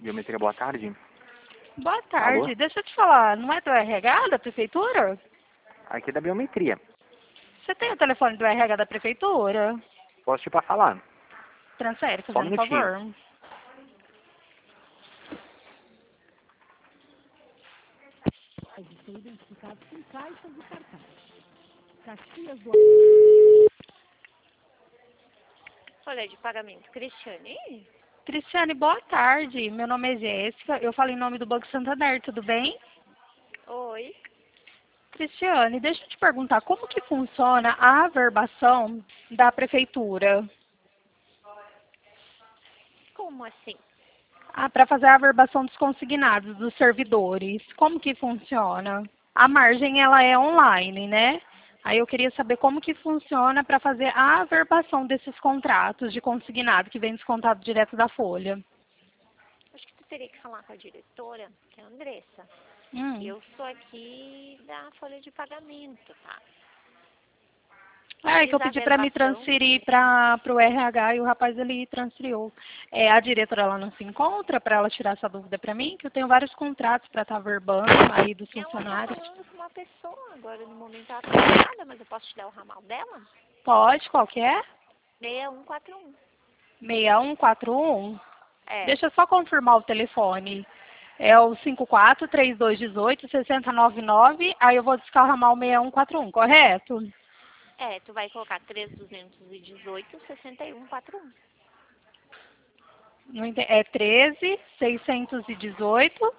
Biometria, boa tarde. Boa tarde. Alô? Deixa eu te falar, não é do RH da prefeitura? Aqui é da biometria. Você tem o telefone do RH da prefeitura? Posso te passar lá? Transfere, Só um fazendo minutinho. favor. Folha de pagamento. Cristiane? Cristiane, boa tarde. Meu nome é Jéssica. Eu falo em nome do Banco Santander, tudo bem? Oi. Cristiane, deixa eu te perguntar, como que funciona a averbação da prefeitura? Como assim? Para fazer a averbação dos consignados, dos servidores, como que funciona? A margem, ela é online, né? Aí eu queria saber como que funciona para fazer a averbação desses contratos de consignado que vem descontado direto da folha. Acho que tu teria que falar com a diretora, que é a Andressa. Hum. Eu sou aqui da folha de pagamento, tá? É que eu Fiz a pedi para me averbação. transferir para o RH e o rapaz ele transferiu. A diretora ela não se encontra para ela tirar essa dúvida para mim, que eu tenho vários contratos para estar verbando aí dos Ela tá funcionários. falando com uma pessoa, agora no momento ela tá ocupada, mas eu posso te dar o ramal dela? Pode, qual que é? 6141. 6141. É, Deixa eu só confirmar o telefone. É o 54-3218-6099. Aí eu vou descarramar o 6141, correto? tu vai colocar 3218-6141. Não ente- É 13-618.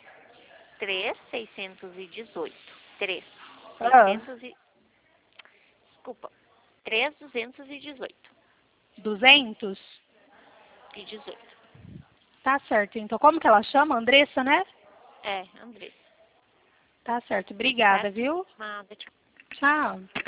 3618. 3. Ah, 600 e... Desculpa. 3218. 200? E 18. Tá certo. Então, como que ela chama? Andressa, né? É, Andressa. Tá certo. Obrigada, Certo? viu? Nada, tchau. Tchau.